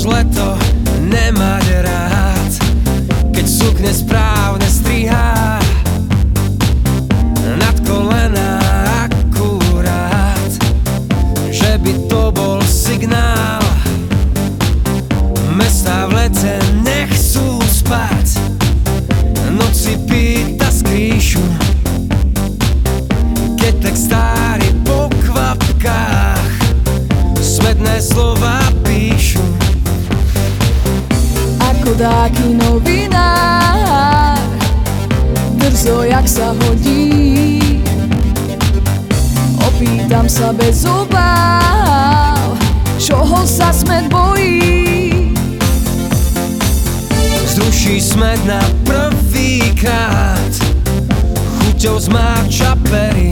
leto nemať rád, keď sukne správne strihá nad kolena akurát, že by to bol signál. Mestá v lete nechcú spať, noci pýta skrýšu, keď tak stári po kvapkách smetné slova píšu. Ako dáky novinár, drzo jak sa hodí, opýtam sa bez obáv, čoho sa smet bojí. Zruší smet na prvýkrát, chuťou zmáča pery,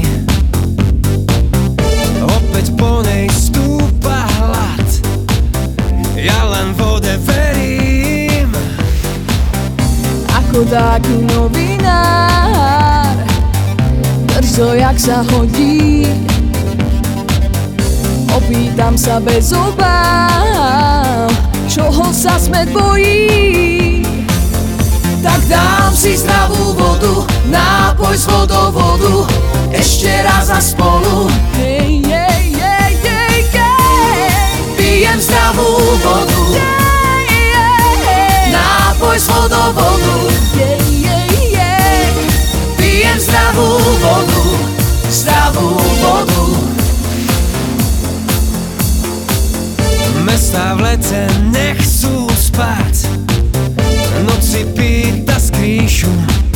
opäť po nej stúpa hlad, ja len vode verím. Ako dáky novinár, drzo jak sa hodí, opýtam sa bez obáv, čoho sa smet bojí. Tak dám si zdravú vodu, nápoj z vodovodu, ešte raz a spolu. Hej, hej, hej, hej, hej. Pijem zdravú vodu, nápoj z vodovodu. Hej, hej, hej. Pijem zdravú vodu, zdravú vodu. Mestá v lete nechcú spať, noci pýta skrýšu,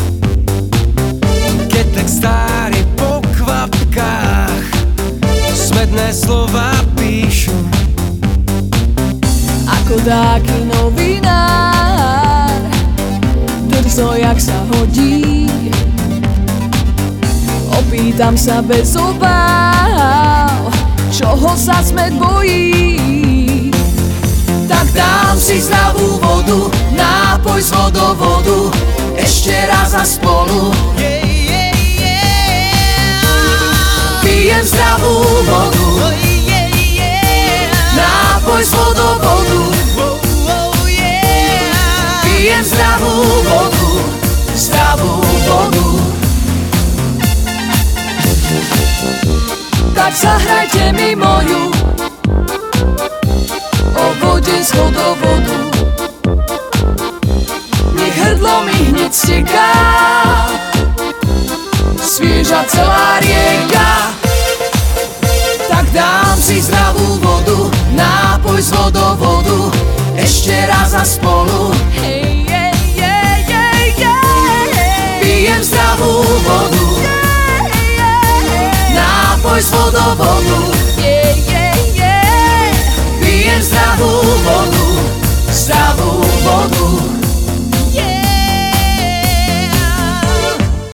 keď tak stári po kvapkách smetné slova píšu. Ako dáky novinár, drzo jak sa hodí, opýtam sa bez obáv, čoho sa smet bojí. Tak dám si zdravú vodu, nápoj z vodovodu, ešte raz a spolu. Pijem zdravú vodu, nápoj z vodovodu. Pijem zdravú vodu, zdravú vodu. Tak zahrajte mi moju o vode z vodovodu, nech hrdlo mi hneď steká, svieža celá rieka. Tak dám si zdravú vodu, nápoj z vodovodu, ešte raz a spolu. Hej, hej, hej, hej, hej. Pijem zdravú vodu, nápoj z vodovodu.